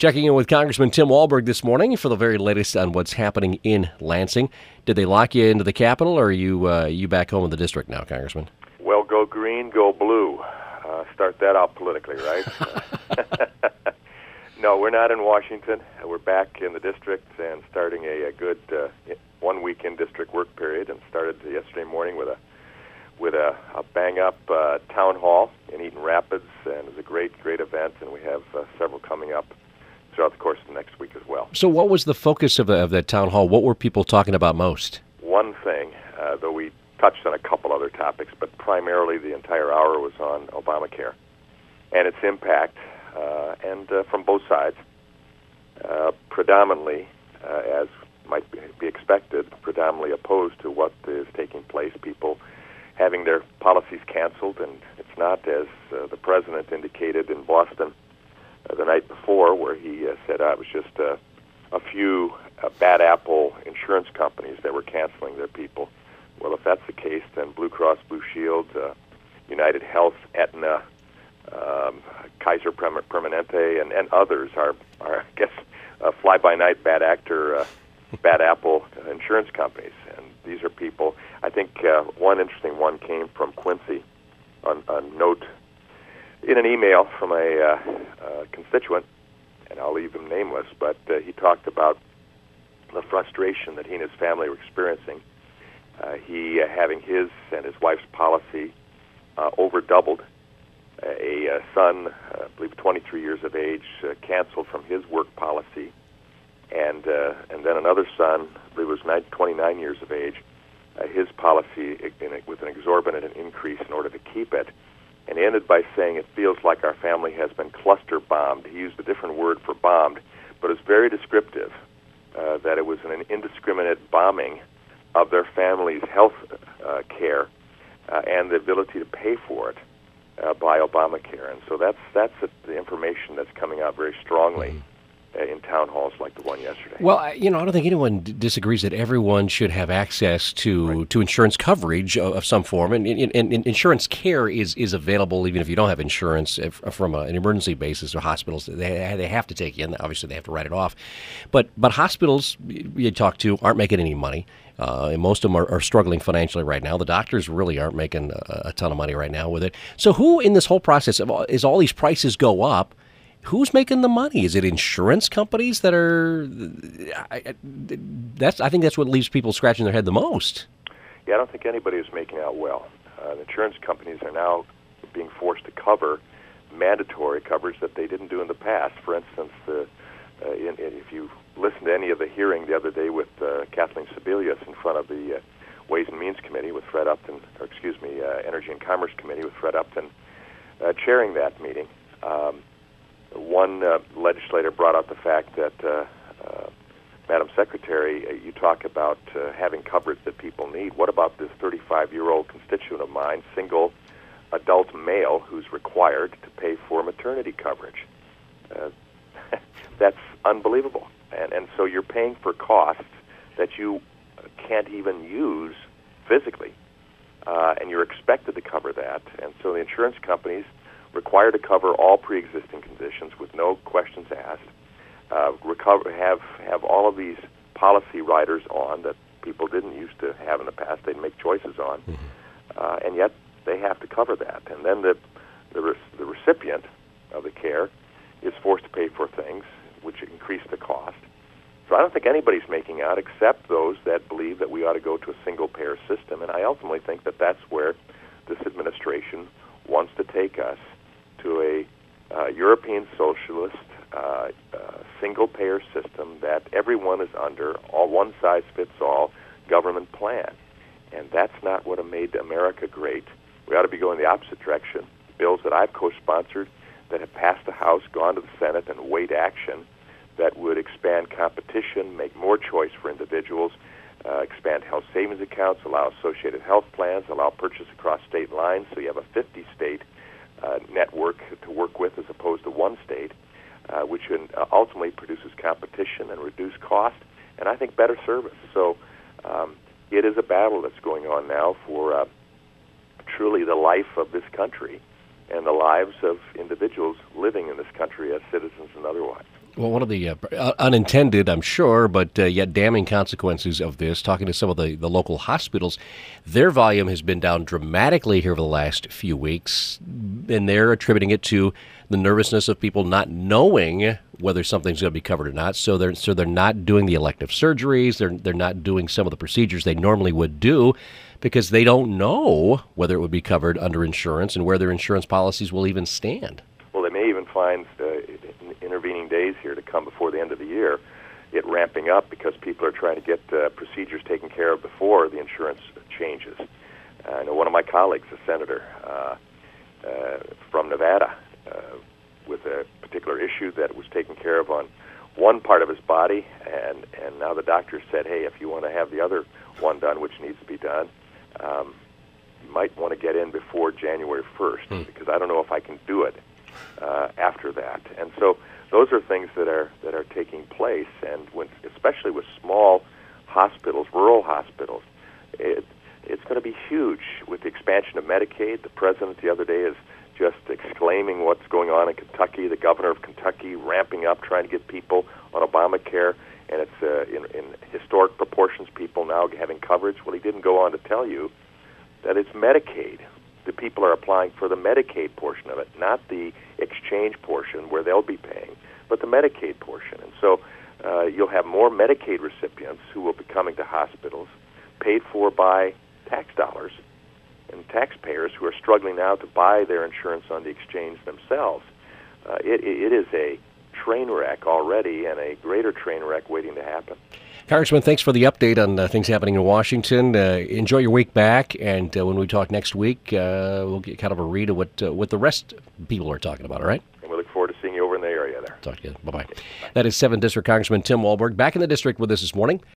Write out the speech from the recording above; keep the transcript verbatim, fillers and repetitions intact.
Checking in with Congressman Tim Walberg this morning for the very latest on what's happening in Lansing. Did they lock you into the Capitol, or are you uh, you back home in the district now, Congressman? Well, go green, go blue. Uh, start that out politically, right? No, we're not in Washington. We're back in the district and starting a, a good uh, one-week in-district work period, and started yesterday morning with a with a, a bang-up uh, town hall in Eaton Rapids, and it was a great, great event, and we have uh, several coming up throughout the course of the next week as well. So what was the focus of, the, of that town hall? What were people talking about most? One thing, uh, though we touched on a couple other topics, but primarily the entire hour was on Obamacare and its impact, uh, and uh, from both sides, uh, predominantly, uh, as might be expected, predominantly opposed to what is taking place, people having their policies canceled, and it's not, as uh, the president indicated in Boston uh, the night before, where he uh, said uh, it was just uh, a few uh, bad apple insurance companies that were canceling their people. Well, if that's the case, then Blue Cross Blue Shield, uh, United Health, Aetna, um, Kaiser Permanente, and, and others are, are, I guess, uh, fly-by-night bad actor, uh, bad apple uh, insurance companies. And these are people, I think uh, one interesting one came from Quincy on a note in an email from a uh, uh, constituent, and I'll leave him nameless, but uh, he talked about the frustration that he and his family were experiencing. Uh, he uh, having his and his wife's policy uh, over doubled. Uh, a uh, son, uh, I believe twenty-three years of age, uh, canceled from his work policy, and uh, and then another son, I believe it was twenty-nine years of age, uh, his policy in a, with an exorbitant increase in order to keep it, and ended by saying it feels like our family has been cluster bombed. He used a different word for bombed, but it's very descriptive uh, that it was an indiscriminate bombing of their family's health uh, care uh, and the ability to pay for it uh, by Obamacare. And so that's that's the information that's coming out very strongly mm-hmm. uh, in town halls like the one yesterday. Well, I, you know, I don't think anyone d- disagrees that everyone should have access to, right. to insurance coverage of, of some form. And, and, and insurance care is, is available even if you don't have insurance if, from a, an emergency basis, or hospitals. They, they have to take you in. Obviously, they have to write it off. But, but hospitals you talk to aren't making any money. Uh, and most of them are, are struggling financially right now. The doctors really aren't making a, a ton of money right now with it. So who in this whole process, of all, as all these prices go up, who's making the money? Is it insurance companies that are? I, I, that's I think that's what leaves people scratching their head the most. Yeah, I don't think anybody is making out well. Uh, the insurance companies are now being forced to cover mandatory coverage that they didn't do in the past. For instance, the uh, in, in, if you listen to any of the hearing the other day with uh, Kathleen Sebelius in front of the uh, Ways and Means Committee with Fred Upton, or excuse me, uh, Energy and Commerce Committee with Fred Upton uh, chairing that meeting, um, one uh, legislator brought out the fact that, uh, uh, Madam Secretary, uh, you talk about uh, having coverage that people need. What about this thirty-five-year-old constituent of mine, single adult male, who's required to pay for maternity coverage? Uh, that's unbelievable. And, and so you're paying for costs that you can't even use physically, uh, and you're expected to cover that. And so the insurance companies required to cover all pre-existing conditions with no questions asked, uh, recover, have, have all of these policy riders on that people didn't used to have in the past, they'd make choices on, mm-hmm. uh, and yet they have to cover that. And then the, the, re- the recipient of the care is forced to pay for things which increase the cost. So I don't think anybody's making out except those that believe that we ought to go to a single-payer system, and I ultimately think that that's where this administration wants to take us, to a uh, European socialist uh, uh, single-payer system that everyone is under, all one-size-fits-all government plan. And that's not what made America great. We ought to be going the opposite direction. Bills that I've co-sponsored that have passed the House, gone to the Senate, and await action that would expand competition, make more choice for individuals, uh, expand health savings accounts, allow associated health plans, allow purchase across state lines, so you have a fifty-state uh, network to work with as opposed to one state, uh, which uh, ultimately produces competition and reduced cost, and I think better service. So um, it is a battle that's going on now for uh, truly the life of this country and the lives of individuals living in this country as citizens and otherwise. Well, one of the uh, unintended, I'm sure, but uh, yet damning consequences of this, talking to some of the, the local hospitals, their volume has been down dramatically here over the last few weeks, and they're attributing it to the nervousness of people not knowing whether something's going to be covered or not. So they're so they're not doing the elective surgeries. They're they're not doing some of the procedures they normally would do because they don't know whether it would be covered under insurance and where their insurance policies will even stand. Well, they may even find uh, intervening days here to come before the end of the year, it ramping up because people are trying to get uh, procedures taken care of before the insurance changes. Uh, I know one of my colleagues, a senator uh, uh, from Nevada, uh, with a particular issue that was taken care of on one part of his body, and, and now the doctor said, hey, if you want to have the other one done, which needs to be done, um, you might want to get in before January first, hmm. because I don't know if I can do it uh, after that. And so those are things that are that are taking place, and when, especially with small hospitals, rural hospitals, it, it's going to be huge with the expansion of Medicaid. The president the other day is just exclaiming what's going on in Kentucky. The governor of Kentucky ramping up, trying to get people on Obamacare, and it's uh, in, in historic proportions, people now having coverage. Well, he didn't go on to tell you that it's Medicaid. The people are applying for the Medicaid portion of it, not the exchange portion where they'll be paying, but the Medicaid portion. And so uh, you'll have more Medicaid recipients who will be coming to hospitals paid for by tax dollars and taxpayers who are struggling now to buy their insurance on the exchange themselves. Uh, it, it is a train wreck already, and a greater train wreck waiting to happen. Congressman, thanks for the update on uh, things happening in Washington. Uh, enjoy your week back, and uh, when we talk next week, uh, we'll get kind of a read of what uh, what the rest of people are talking about, all right? And we look forward to seeing you over in the area there. Talk to you. Bye-bye. That is seventh District Congressman Tim Walberg back in the district with us this morning.